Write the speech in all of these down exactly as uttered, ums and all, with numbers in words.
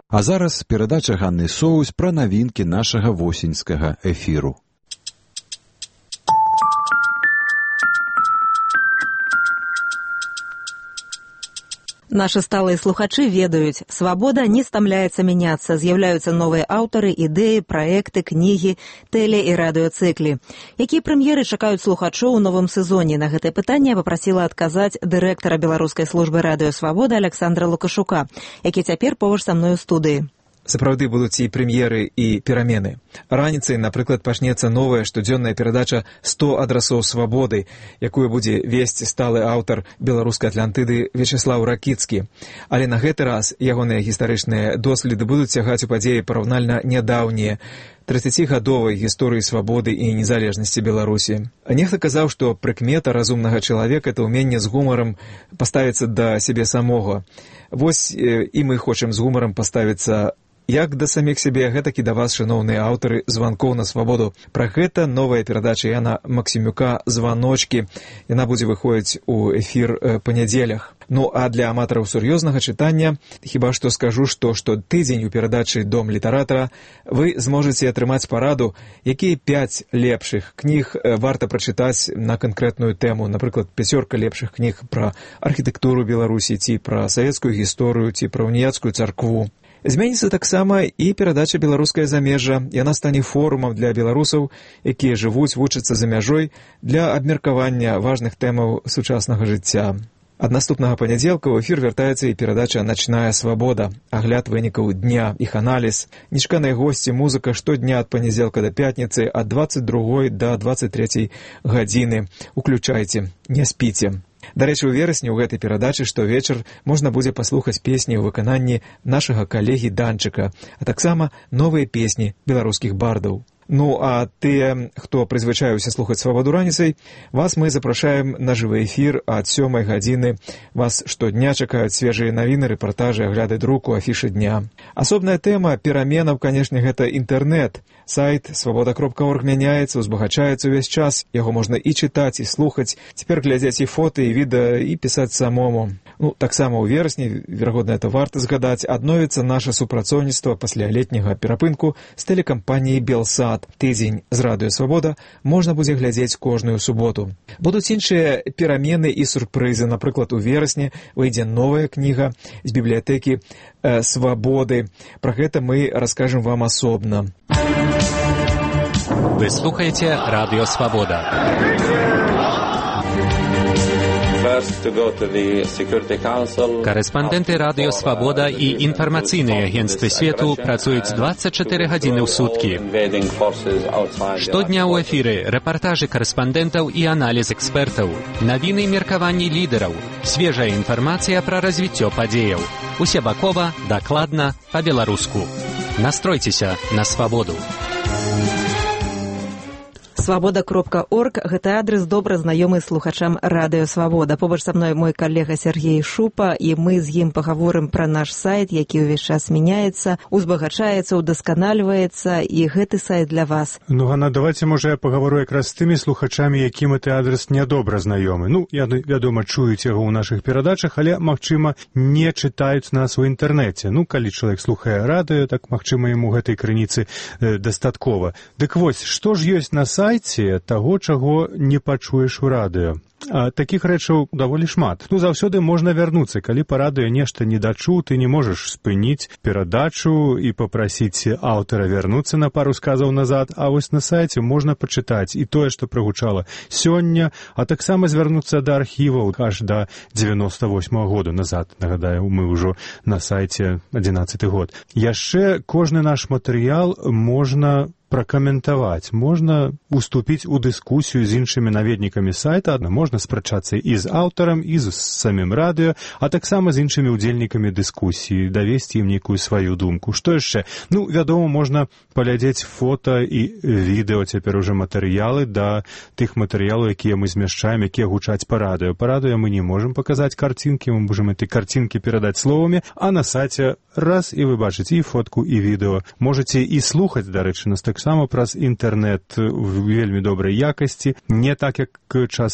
А зараз перадача Ганны Соўсь пра навінкі нашага восеньскага эфіру. Наши сталые слухачы ведаюць, свабода не стамляецца мяняцца, з'яўляюцца новыя аўтары, ідэі, праекты, кнігі, тэле- і радыёцыклі. Якія прэм'еры чакаюць слухачоў у новым сезоне? На гэтае пытанне я папрасіла адказаць дырэктара беларускай службы радыё «Свабода» Александра Лукашука, які цяпер побач са мной у студыі. Сапраўды будуць і прэм'еры, і перамены. Раніцай, напрыклад, пачнецца новая штодзённая перадача «сто адрасоў свабоды», якую будзе весці сталы аўтар беларускай Атлантыды Вячеслаў Ракіцкі. Але на гэты раз ягоныя гістарычныя доследы будуць сягаць у падзеі параўнальна нядаўнія, трыццацігадовай гісторыі свабоды і незалежнасці Беларусі. Нехта казаў, што прыкмета разумнага чалавека – это ўменне з гумарам паставіцца да сябе самога. Вось і мы хочам з гумарам паставіцца як да саміх сябе, гэтак і да вас, шаноўныя аўтары званкоў на свабоду. Пра гэта новая перадача Яна Максімюка «Званочкі». Яна будзе выходзіць у эфір па нядзелях. Ну, а для аматараў сур'ёзнага чытання хіба што скажу, што штотыдзень у перадачы «Дом літаратара» вы зможаце атрымаць параду, якія пяць лепшых кніг варта прачытаць на канкрэтную тэму. Напрыклад, пяцёрка лепшых кніг пра архітэктуру Беларусі, ці пра савецкую гісторыю, ці пра уніяцкую царкву. Зменіцца таксама і перадача «Беларускае замежжа». Яна стане форумам для беларусаў, якія жывуць, вучацца за мяжой, для абмеркавання важных тэмаў сучаснага жыцця. Ад наступнага панядзелка ў эфір вяртаецца і перадача «Начная свабода», агляд вынікаў дня, іх аналіз, нечаканыя госці, музыка штодня ад панядзелка да пятніцы ад дваццаць другой да дваццаць трэцяй гадзіны. Уключайце, не спіце. Дарэчы, у верасні ў гэтай перадачы штовечар можна будзе паслухаць песні ў выкананні нашага калегі Данчыка, а таксама новыя песні беларускіх бардаў. Ну, а тыя, хто прызвычаіўся слухаць свабоду раніцай, вас мы запрашаем на жывы эфір ад сёмай гадзіны. Вас штодня чакаюць свежыя навіны, рэпартажы, агляды друку, афішы дня. Асобная тэма пераменаў, канешне, гэта інтэрнэт. Сайт свабода кропка орг мяняецца, узбагачаецца ўвесь час. Яго можна і чытаць, і слухаць. Цяпер глядзець і фота, і відэа, і пісаць самому. Ну, таксама ў верасні, верагодна, это варта згадаць, адновіцца наша супрацоўніцтва пасля летняга перапынку з тэлекампаніяй «Белсад». Тыдзень з радыё «Свабода» можна будзе глядзець кожную суботу. Будуць іншыя перамены і сюрпрызы. Напрыклад, у верасні выйдзе новая кніга з бібліятэкі э, «Свабоды». Пра гэта мы раскажам вам асобна. Вы слухаеце радыё «Свабода». Карэспандэнты радыё «Свабода» і інфармацыйныя агенцтвы свету працуюць дваццаць чатыры гадзіны ў суткі. Штодня ў эфіры рэпартажы карэспандэнтаў і аналіз экспертаў, навіны і меркаванні лідараў, свежая інфармацыя пра развіццё падзеяў. Усебакова, дакладна, па-беларуску. Настройцеся на свабоду. свабода кропка орг – гэта адрес добра знаёмы слухачам радыё «Свабода». Побач са мной мой калега Сергей Шупа, і мы з ім пагаворым пра наш сайт, які ўвесь час мяняецца, узбагачаецца, удасканальваецца, і гэты сайт для вас. Ну, Ганна, давайте, можа, я пагавору якраз з тымі слухачамі, якім гэты адрес нядобра знаёмы. Ну, я, вядома, чуюць яго ў нашых перадачах, але, магчыма, не чытаюць нас у інтэрнэце. Ну, калі чалавек слухае радыё, так, магчыма, яму гэтай крыніцы э, дастаткова. Дык вось, што ж ёсць на сайце таго, чаго не пачуеш у радыё? А такіх рэчаў даволі шмат. Ну, заўсёды можна вярнуцца. Калі па радыё нешта не дачуў, ты не можаш спыніць перадачу і папрасіць аўтара вярнуцца на пару сказаў назад, а вось на сайце можна пачытаць і тое, што прагучала сёння, а таксама звярнуцца да архіваў аж да дзевяноста восьмага года назад. Нагадаю, мы ўжо на сайце адзінаццаты год. Яшчэ кожны наш матэрыял можна пракаментаваць, можна уступіць у дыскусію з іншымі наведнікамі сайта, можна спрачацца і з аўтарам, і з самім радыё, а таксама з іншымі ўдзельнікамі дыскусіі, давесці ім нейкую сваю думку. Што яшчэ? Ну, вядома, можна паглядзець фота і відэо, цяпер уже матэрыялы да тых матэрыялаў, якія мы змяшчаем, якія гучаць па радыё. Па радыё мы не можам паказаць карцінкі, мы можам этой карцінкі перадаць словамі, а на сайце раз і вы бачыце і фотку, і відэо. Можаце і слухаць, дарэчы, нас таксама праз інтэрнэт в вельмі добрай якасці, не так, як часам на кароткіх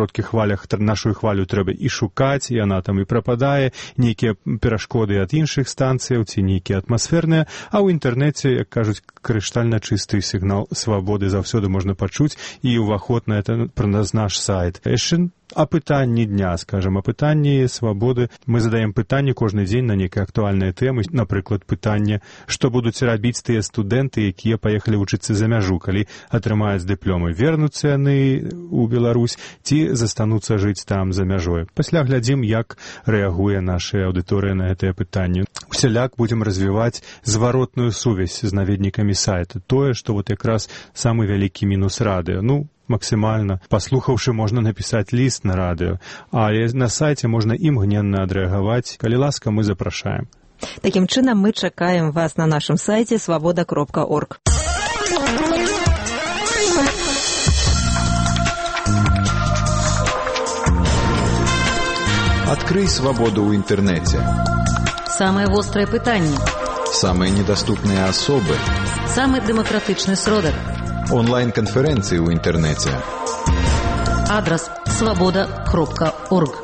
кароткіх хвалях нашу хвалю трэба і шукаць, і яна там і прападае, нейкія перашкоды ад іншых станцыяў ці нейкія атмасферныя, а ў інтэрнэце, як кажуць, крыштальна чысты сігнал свабоды заўсёды можна пачуць, і ўваход на это праз наш сайт. Яшчэ апытанні дня, скажем, апытанні свабоды. Мы задаем пытанне кожны дзень на нейкія актуальныя тэмы. Напрыклад, пытанне, што будуць рабіць тыя студэнты, якія паехалі вучыцца за мяжу, калі атрымаюць дыпломы. Вернуцца яны ў Беларусь ці застануцца жыць там за мяжой. Пасля глядзім, як рэагуе наша аўдыторыя на гэтае пытанне. Усяляк будзем развіваць зваротную сувязь з наведнікамі сайта. Тое, што вот якраз самы вялікі мінус радыё. Ну, максімальна. Паслухаўшы, можна напісаць ліст на радыё, але на сайце можна імгненна адрэагаваць. Калі ласка, мы запрашаем. Такім чынам, мы чакаем вас на нашым сайце свабода кропка орг. Адкрый свабоду ў інтэрнэце. Самае вострае пытанне. Самыя недаступныя асобы. Самы дэмакратычны сродак. Онлайн-канферэнцыі ў інтэрнэце. Адрас свабода кропка орг.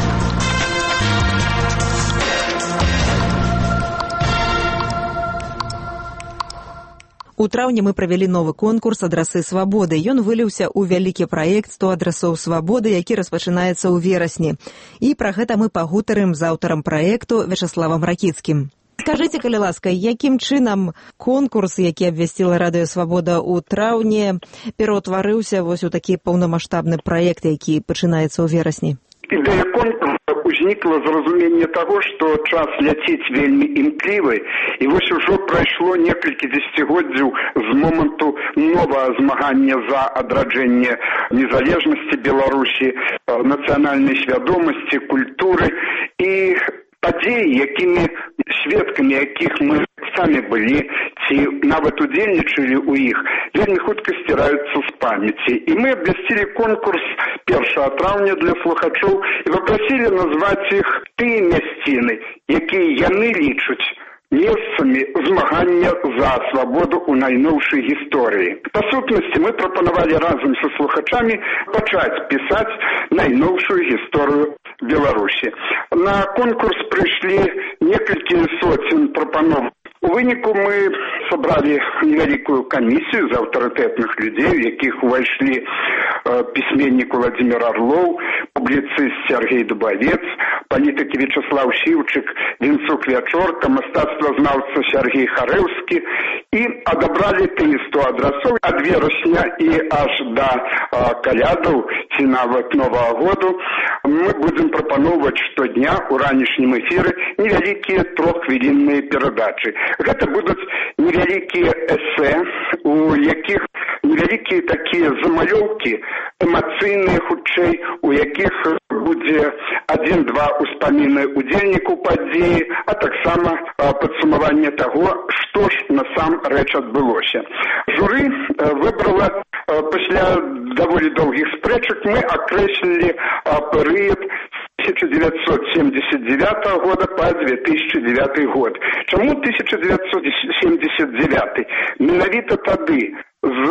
У траўні мы правялі новы конкурс «Адрасы свабоды». Ён выліўся ў вялікі праект «сто адрасоў свабоды», які распачынаецца ў верасні. І пра гэта мы пагутарым з аўтарам праекту Вячаславам Ракіцкім. Скажыце, калі ласка, якім чынам конкурс, які абвясціла Радыё Свабода ў траўні, пераўтварыўся вось у такі паўнамаштабны праект, які пачынаецца ў верасні? Ідэя конкурса узнікла з разумення таго, што час ляціць вельмі імклівы, і вось ужо прайшло некалькі дзесяцігоддзяў з моманту новага змагання за адраджэнне незалежнасці Беларусі, нацыянальнай свядомасці, культуры і падзеі, якімі сведкамі якіх мы самі былі ці нават удзельнічалі ў іх, вельмі хутка сціраюцца з памяці. І мы абвясцілі конкурс першага траўня для слухачоў і папрасілі назваць іх тыя мясціны, якія яны лічаць месцамі змагання за свабоду ў найноўшай гісторыі. Па сутнасці, мы прапанавалі разам са слухачамі пачаць пісаць найноўшую гісторыю Беларусі. На конкурс прыйшлі некалькі соцень прапаноў. У выніку мы сабралі невялікую камісію з аўтарытэтных людзей, у якіх увайшлі э, пісьменнік Владзімир Орлоў, публіцыст Сергей Дубавец, палітык Вячаслав Сіўчык, Вінцук Вячорка, мастацтвазнаўца Сергей Харэўскі, і адабралі тыя сто адрасоў ад верасня і аж да э, калядаў ці нават Новага году. Мы будзем прапаноўваць штодня ў ранішнім эфіры невялікія троххвілінныя перадачы. Гэта будуць невялікія эсэ, у якіх невялікія такія замалёўкі, эмацыйныя хутчэй, у якіх будзе адзін-два ўспаміны удзельнікаў падзеі, а таксама падсумаванне таго, што ж насамрэч адбылося. Журы выбрала пасля даволі доўгіх спрэчак, мы акрэслілі перыяд тысяча девятьсот семьдесят девятого года по две тысячи девятый год. Чаму тысяча девятьсот семьдесят девятый? Менавіта тады з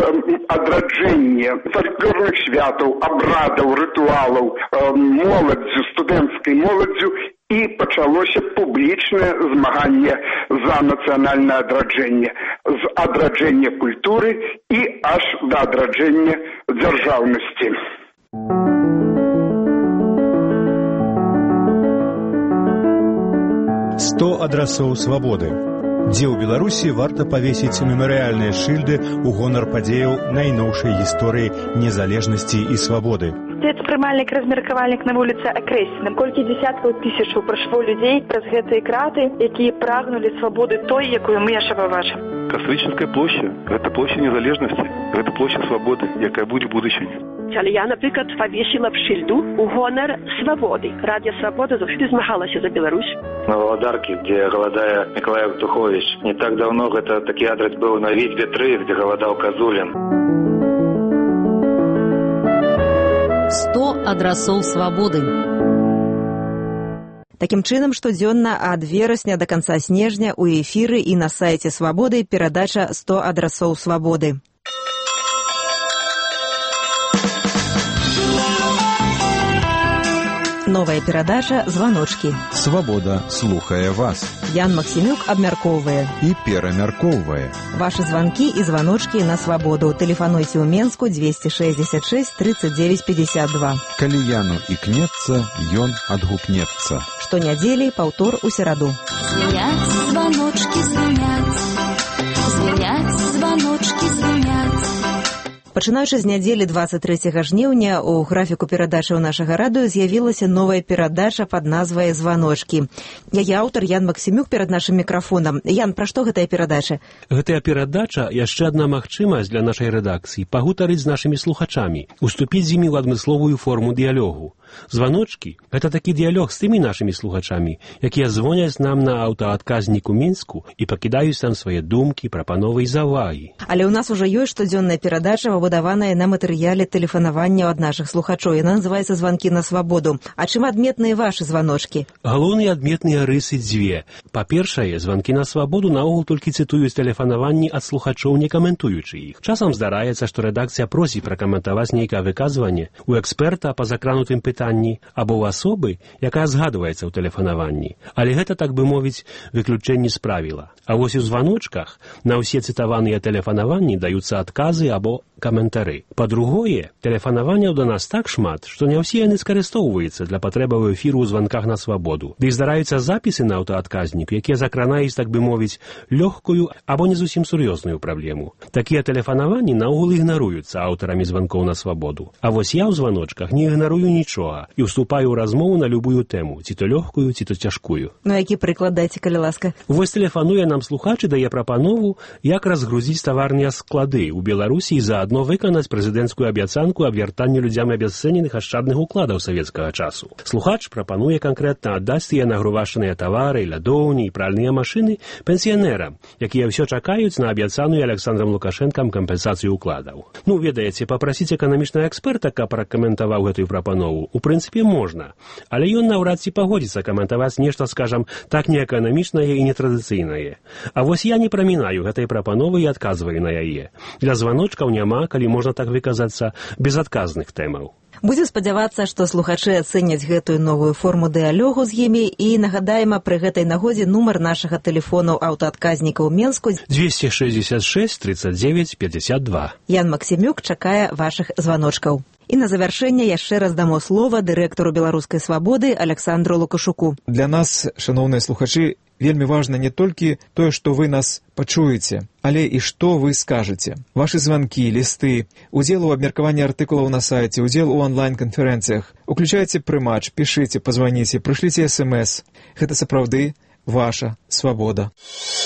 адраджэння фальклорных святаў, абрадаў, рытуалаў, моладзю, студэнцкай моладзю і пачалося публічнае змаганне за нацыянальнае адраджэнне, з адраджэння культуры і аж да адраджэння дзяржаўнасці. сто адрасоў свабоды. Дзе ў Беларусі варта павесіць мемарыяльныя шыльды ў гонар падзеяў найноўшай гісторыі незалежнасці і свабоды. Гэты прымальнік, размеркавальнік на вуліцы акрэслены. Колькі дзесяткаў тысячаў прайшло людзей праз гэтыя краты, якія прагнулі свабоды той, якую мы яшчэ пабачым. Кастрычніцкая площа – гэта площа незалежнасці, гэта площа свабоды, якая будзе ў будучыні. Але я, наприклад, павесіла б шыльду у гонар свабоды. Радіо Свабода заўсёды змагалася за Беларусь. На Валадарке, где галадае Миколай Птухович. Не так давно гэта такі адрес быў на Вітьбе тры, где галадаў Казулін. сто адрасоў свабоды. Такім чынам, штодзённа ад верасня да канца снежня ў эфіры і на сайце Свабоды перадача сто адрасоў свабоды. Новая перадача «Званочкі». Свабода слухае вас. Ян Максімюк абмяркоўвае і перамяркоўвае. Вашы званкі і званочкі на свабоду. Тэлефануйце ў Менску двести шестьдесят шесть тридцать девять пятьдесят два. Калі Яну ікнецца, ён адгукнецца. Штонядзелі, паўтор у сераду. Звенять званочкі, звенять. Звенять званочкі, звенять. Пачынаючы з нядзелі двадцать трэцяга жніўня у графіку перадачаў нашага радыё з'явілася новая перадача пад назвай «Званочкі». Яе аўтар Ян Максімюк перад нашым мікрафонам. Ян, пра што гэтая перадача? Гэтая перадача яшчэ адна магчымасць для нашай рэдакцыі пагутарыць з нашымі слухачамі, уступіць з імі ў адмысловую форму дыялогу. Званочкі – гэта такі дыялог з тымі нашымі слухачамі, якія звоняць нам на аўтаадказнік у Мінску і пакідаюць там свае думкі, прапановы і завагі. Але ў нас ужо ёсць штодзённая перадача, выбудаваная на матэрыяле тэлефанавання ад нашых слухачоў. Яна называецца «Званкі на свабоду». А чым адметныя вашы званочкі? Галоўныя адметныя рысы дзве. Па-першае, званкі на свабоду наогул толькі цытуюць тэлефанаванні ад слухачоў, не каментуючы іх. Часам здараецца, што рэдакцыя просіць пракаментаваць нейкае выказванне у эксперта па закранутым пытанні або ў асобы, якая згадваецца ў тэлефанаванні. Але гэта, так бы мовіць, выключэнне з правіла. А вось у званочках на ўсе цытаваныя тэлефанаванні даюцца адказы або каментары. Па-другое, тэлефанаванняў да нас так шмат, што не ўсе яны скарыстоўваюцца для патрэбаў эфіру ў званках на свабоду. Ды здараюцца запісы на аўтаадказнік, якія закранаюць, так бы мовіць, лёгкую або не зусім сур'ёзную праблему. Такія тэлефанаванні наогул ігнаруюцца аўтарамі званкоў на свабоду. А вось я ў званочках не ігнарую нічога і ўступаю ў размову на любую тэму, ці то лёгкую, ці то цяжкую. Ну, які прыклад дайце, калі ласка? Вось тэлефануе нам слухач і дае прапанову, як разгрузіць таварныя склады ў Беларусі і заадно выканаць прэзідэнцкую абяцанку аб вяртанні людзям абясцэненых ашчадных укладаў савецкага часу. Слухач прапануе канкрэтна аддаць тыя нагрувашаныя тавары, лядоўні і пральныя машыны пенсіянерам, якія ўсё чакаюць на абяцаную Александрам Лукашэнкам кампенсацыю укладаў. Ну, ведаеце, папрасіць эканамічнага эксперта, каб пракаментаваў гэтую прапанову, у прынцыпе, можна. Але ён наўрад ці пагодзіцца каментаваць нешта, скажам, так неэканамічнае і нетрадыцыйнае. А вось я не прамінаю гэтай прапановы і адказваю на яе. Для званочкаў няма, калі можна так выказацца, безадказных тэмаў. Будзем спадзявацца, што слухачы ацэняць гэтую новую форму дыялогу з імі і нагадаем пры гэтай нагодзе нумар нашага тэлефону аўтаадказніка ў Менску двести шестьдесят шесть тридцать девять пятьдесят два. Ян Максімюк чакае вашых званочкаў. І на завяршэнне яшчэ раз дамо слова дырэктару «Беларускай свабоды» Александру Лукашуку. Для нас, шаноўныя слухачы, вельмі важна не толькі тое, што вы нас пачуеце, але і што вы скажаце. Вашы званкі, лісты, удзел у абмеркаванні артыкулаў на сайце, удзел у онлайн-канферэнцыях. Уключайце прымач, пішыце, пазваніце, прышліце эс эм эс. Гэта сапраўды ваша свабода.